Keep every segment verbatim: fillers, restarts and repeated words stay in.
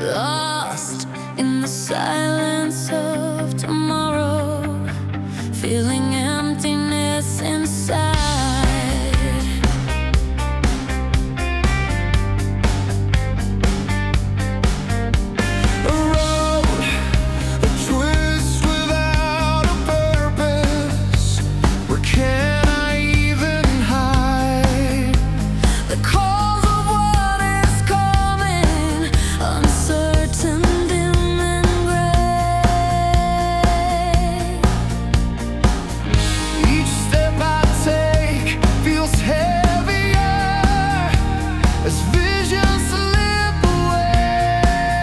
lost in the silence of tomorrow, feeling emptiness inside. A road, a twist without a purpose. Where can I even hide? The calls of what is coming, uncertain, dim and gray. Each step I take feels heavier as visions slip away.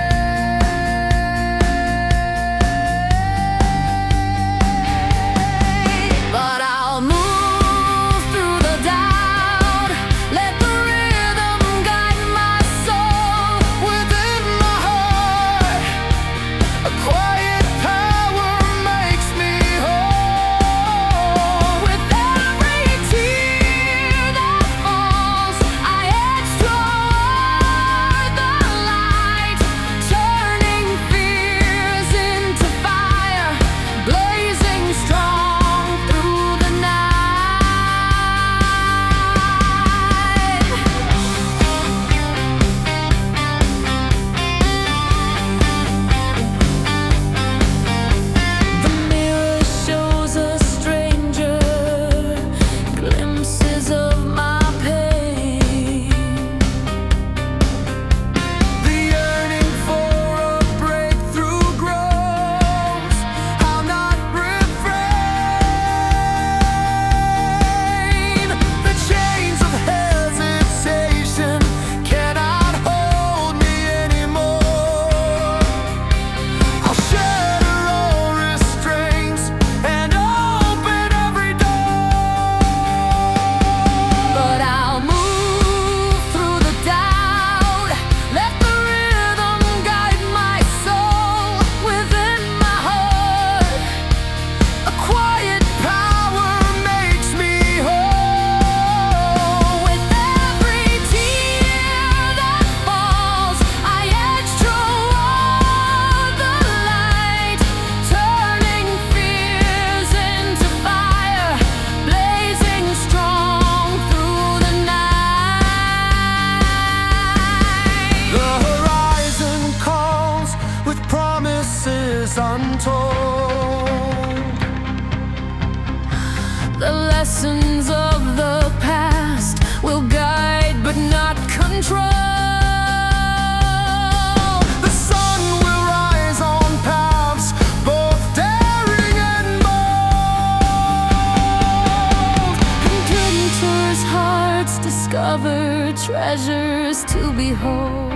But I'll move through the doubt, let the rhythm guide my soul. Within my heart, a quiet power makes me whole. With every tear that falls, I edge toward the light, turning fears into fire, blazing strong through the night. The mirror shows a stranger glimpses of my pain. The yearning for a breakthrough grows. I'll not refrain. The chains of hesitation cannot hold me anymore. I'll shatter all restraints and open every door. But I'll move through the doubt, let the rhythm guide my soul. Within my heart, a quiet power makes me whole. With every tear that falls, I edge toward the light, turning fears into fire, blazing strong through the night. The horizon calls with promises untold. The lessons of the past will guide but not control. The sun will rise on paths both daring and bold, and adventurers' hearts discover treasures to behold.